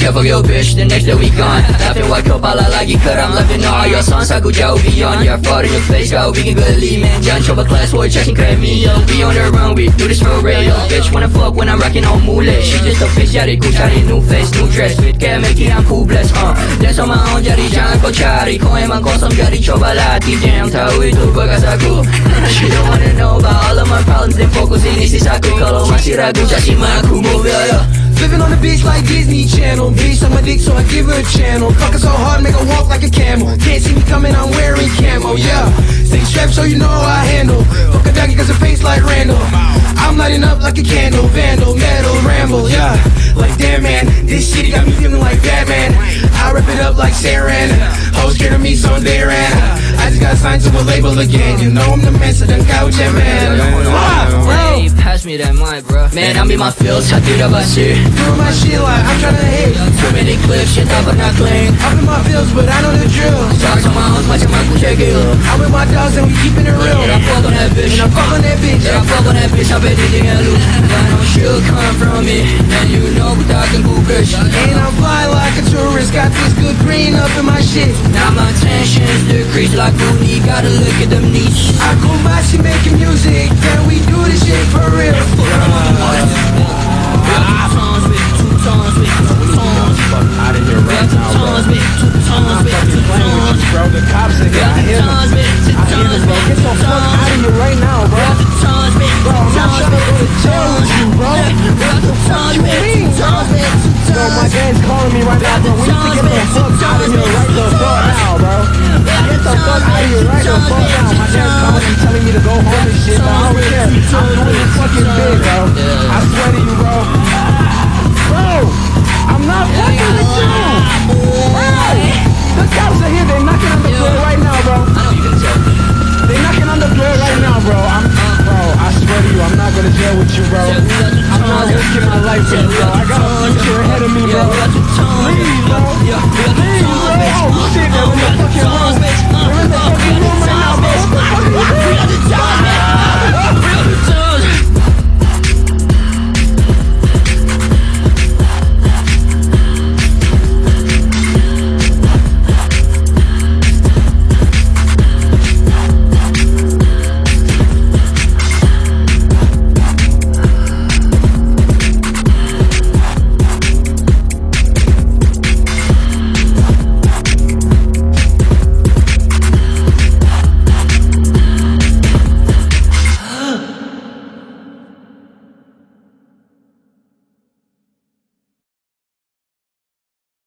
Can't fuck your bitch, the next day we gone. Laughing white cup ala lagi keram. Laughing all your songs aku jauh beyond. You're fraud in your face, kau bikin geli man. Jangan coba class boy, chasing creamy. We on the run, we do this for real. Bitch wanna fuck when I'm rocking on mule. She just a fish, jadi ku cari new face, new dress. Fit kayak making aku blessed, dance on my own, jadi jangan kau cari. Kau emang kosong, jadi coba latih. Jangan tahu itu bekas aku. She don't wanna know about all of my problems. Dan fokus ini sisaku. Kalau masih ragu, caci aku mobil, Living on the beach like Disney Channel. Bitch on my dick, so I give her a channel. Fucking so hard, make her walk like a camel. Can't see me coming, I'm wearing camo, yeah. Stay strapped so you know how I handle. Fuck a doggy cause her face like Randall. I'm lighting up like a candle. Vandal, metal, ramble, yeah. Like damn man, this shit got me feeling like Batman. I rip it up like Saran. Hoes scared of me, so they ran. I just got signed to a label again. You know I'm the man, so don't couch it, man. Hey, pass me that mic, bro. Man, I'm in my feels, I did about shit. Doing my shit like I'm tryna hit. Too many clips, shit up and not clean. I'm in my feels, but I know the drill. Talk to my hoes, watching my cool check it. I'm with my dogs and we keeping it real. I fuck on that bitch, I fuck on that bitch. I fuck on that bitch, I bet they get loose. I know she'll come from me, and you know we talking good bitch. And I'm fly like a tourist, got this good green up in my shit. Now my tensions decrease like booty, gotta look at them knees. I go by, she making music, can we do this shit for real? Out of here right now, bro. Bro, the cops are here. I hear them. I hear them, bro. Get the fuck out of here right now, bro. Bro, I'm not trying to go to jail with you, bro. What the fuck you mean, bro? Yo, my gang's calling me right now, bro. We need to get the fuck out of here right the fuck now, bro. Get the fuck out of here right the fuck now. My gang's calling me telling me to go home and shit, but I don't care. I'm doing this fucking big, bro. I swear.